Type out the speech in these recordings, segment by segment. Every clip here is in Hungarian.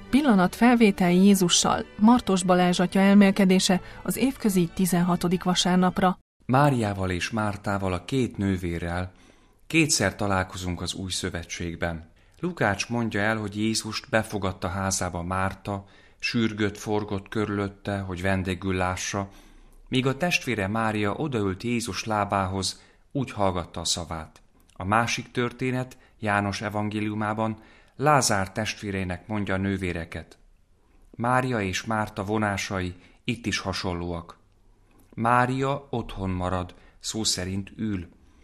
Pillanatfelvétel Jézussal, Martos Balázs atya elmélkedése az évközi 16. vasárnapra. Máriával és Mártával, a két nővérrel kétszer találkozunk az Új Szövetségben. Lukács mondja el, hogy Jézust befogadta házába Márta, sürgött, forgott körülötte, hogy vendégül lássa, míg a testvére Mária odaült Jézus lábához, úgy hallgatta a szavát. A másik történet János evangéliumában Lázár testvéreinek mondja a nővéreket. Mária és Márta vonásai itt is hasonlóak. Mária otthon marad, szó szerint ül.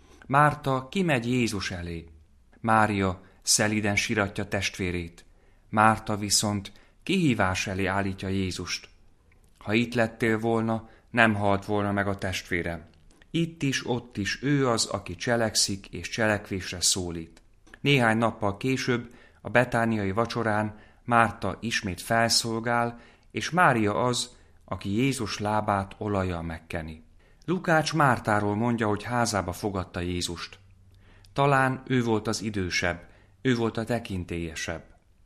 Márta kimegy Jézus elé. Mária szelíden siratja testvérét. Márta viszont kihívás elé állítja Jézust. Ha itt lettél volna, nem halt volna meg a testvérem. Itt is, ott is ő az, aki cselekszik és cselekvésre szólít. Néhány nappal később a betániai vacsorán Márta ismét felszolgál, és Mária az, aki Jézus lábát olajjal megkeni. Lukács Mártáról mondja, hogy házába fogadta Jézust. Talán ő volt az idősebb, ő volt a tekintélyesebb.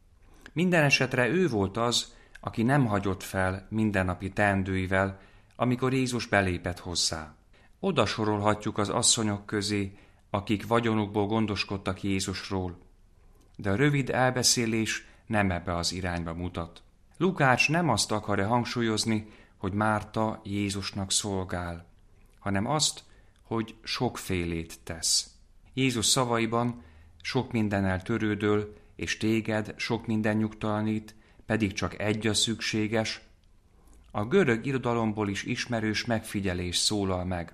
Minden esetre ő volt az, aki nem hagyott fel mindennapi teendőivel, amikor Jézus belépett hozzá. Oda sorolhatjuk az asszonyok közé, akik vagyonukból gondoskodtak Jézusról. De a rövid elbeszélés nem ebbe az irányba mutat. Lukács nem azt akarja hangsúlyozni, hogy Márta Jézusnak szolgál, hanem azt, hogy sokfélét tesz. Jézus szavaiban sok mindennel törődöl, és téged sok minden nyugtalanít, pedig csak egy a szükséges. A görög irodalomból is ismerős megfigyelés szólal meg.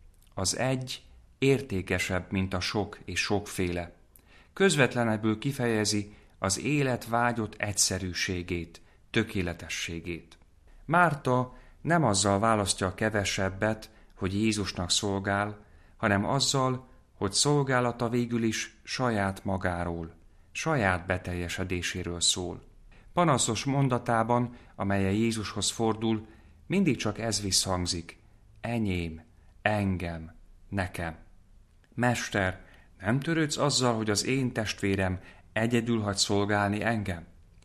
Az egy értékesebb, mint a sok és sokféle. Közvetlenebbül kifejezi az élet vágyott egyszerűségét, tökéletességét. Márta nem azzal választja a kevesebbet, hogy Jézusnak szolgál, hanem azzal, hogy szolgálata végül is saját magáról, saját beteljesedéséről szól. Panaszos mondatában, amelyen Jézushoz fordul, mindig csak ez visszhangzik: enyém, engem, nekem. Mester, nem törődsz azzal, hogy az én testvérem egyedül hagy szolgálni engem?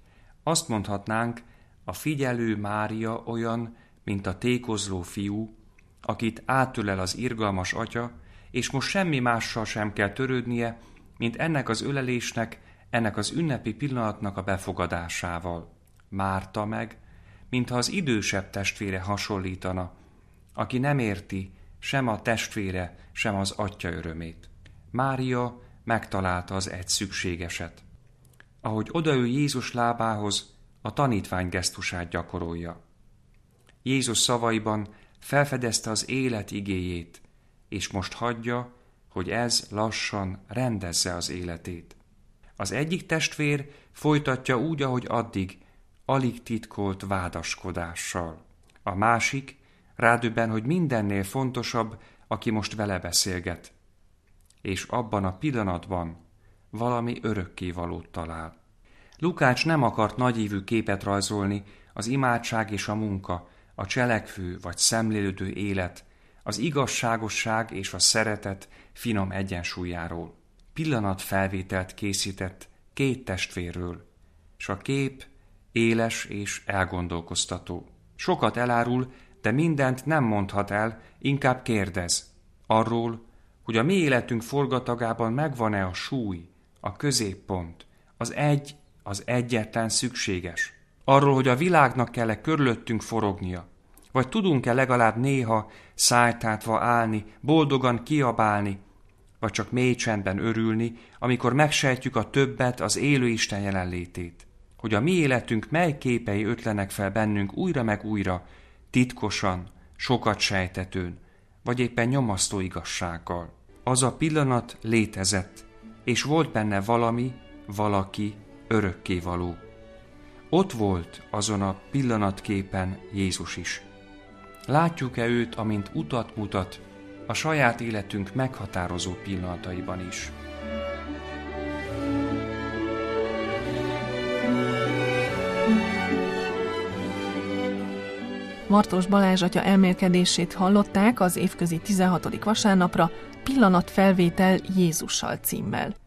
Azt mondhatnánk, a figyelő Mária olyan, mint a tékozló fiú, akit átölel az irgalmas atya, és most semmi mással sem kell törődnie, mint ennek az ölelésnek, ennek az ünnepi pillanatnak a befogadásával. Márta meg, mintha az idősebb testvére hasonlítana, aki nem érti sem a testvére, sem az atya örömét. Mária megtalálta az egy szükségeset. Ahogy odaül Jézus lábához, a tanítvány gesztusát gyakorolja. Jézus szavaiban felfedezte az élet igéjét, és most hagyja, hogy ez lassan rendezze az életét. Az egyik testvér folytatja úgy, ahogy addig, alig titkolt vádaskodással. A másik rádöbben, hogy mindennél fontosabb, aki most vele beszélget. És abban a pillanatban valami örökkévalót talál. Lukács nem akart nagyívű képet rajzolni az imádság és a munka, a cselekvő vagy szemlélődő élet, az igazságosság és a szeretet finom egyensúlyáról. Pillanatfelvételt készített két testvérről, s a kép éles és elgondolkoztató. Sokat elárul, de mindent nem mondhat el, inkább kérdez. Arról, hogy a mi életünk forgatagában megvan-e a súly, a középpont, az egyetlen szükséges. Arról, hogy a világnak kell-e körülöttünk forognia, vagy tudunk-e legalább néha szájtátva állni, boldogan kiabálni, vagy csak mély csendben örülni, amikor megsejtjük a többet, az élő Isten jelenlétét. Hogy a mi életünk mely képei ötlenek fel bennünk újra meg újra, titkosan, sokat sejtetőn, vagy éppen nyomasztó igazsággal. Az a pillanat létezett, és volt benne valami, valaki örökkévaló. Ott volt azon a pillanatképen Jézus is. Látjuk-e őt, amint utat mutat a saját életünk meghatározó pillanataiban is? Martos Balázs atya elmélkedését hallották az évközi 16. vasárnapra, Pillanatfelvétel Jézussal címmel.